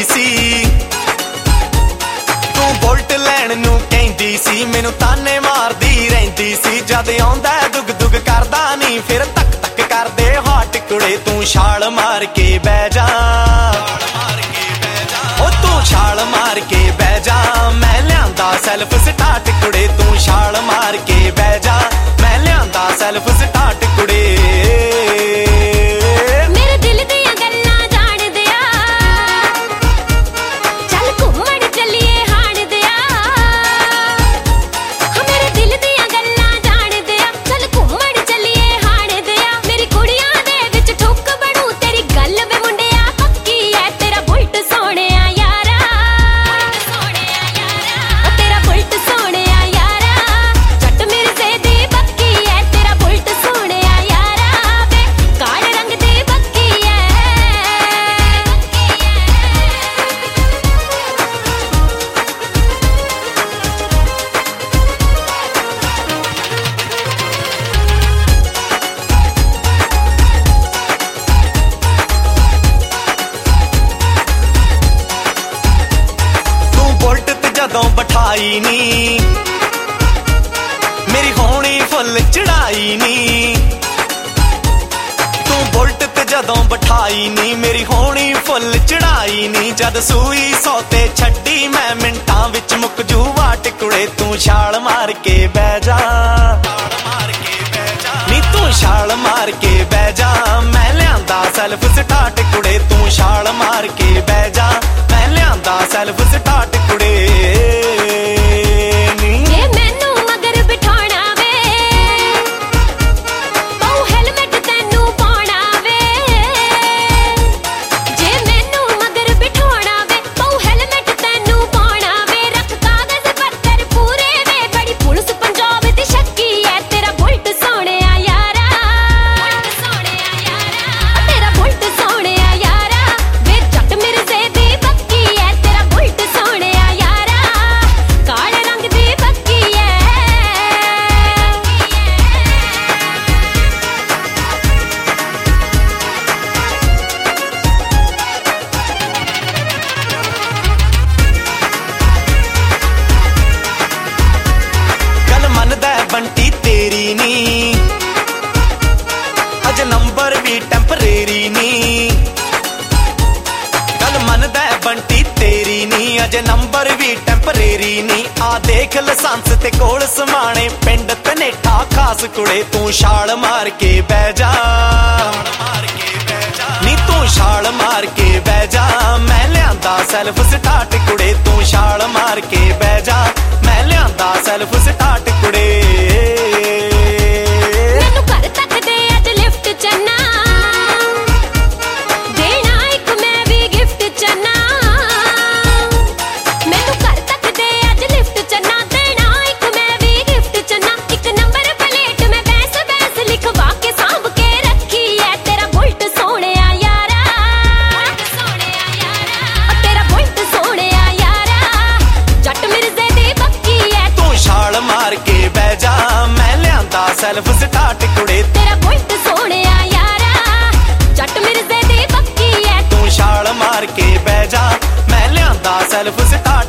सी तू बुलट लैण नूं कहंदी सी मैनूं ताने मारदी रहिंदी सी जद आउंदा दुग दुग करदा नी फिर तक तक करदे हाट कुड़े तू छाल मार के बह जा ओ तू छाल मार के बह जा मैं लियांदा सैल्फ स्टार्ट कुड़े तू छाल मार के बह जा मैं लियांदा सैल्फ स्टार्ट कुड़े जदों बिठाई नी मेरी होनी फुल चढ़ाई नी तू बुलट ते जदों बिठाई नी मेरी होनी फुल चढ़ाई नी जद सूई सौते छड्डी मैं मिंटां विच मुक जू वाट कुड़े तू छाल मार के बह जा नी तू छाल मार के बह जा मैं लियांदा सैल्फ स्टार्ट कुड़े तू छाल मार के बह जा मैं लियांदा सैल्फ स्टार्ट कुड़े बंटी तेरी नी अज नंबर भी टैंपरेरी नी गल मनदा बंटी तेरी नी अज नंबर भी टैंपरेरी नी आ देख लसंस ते कोल समाने पिंड तनेठा खास कुड़े तू छाल मार के बह जा नी तू छाल मार के बह जा मैं लियांदा सैल्फ स्टार्ट कुड़े तू छाल मार के बह जा मैं लियांदा सैल्फ स्टार्ट कुड़े सैल्फ स्टार्ट कुड़े तेरा बुलट सोहणिया यारा जट मिर्जे दी पक्की है तू छाल मार के बह जा मैं लियांदा सैल्फ स्टार्ट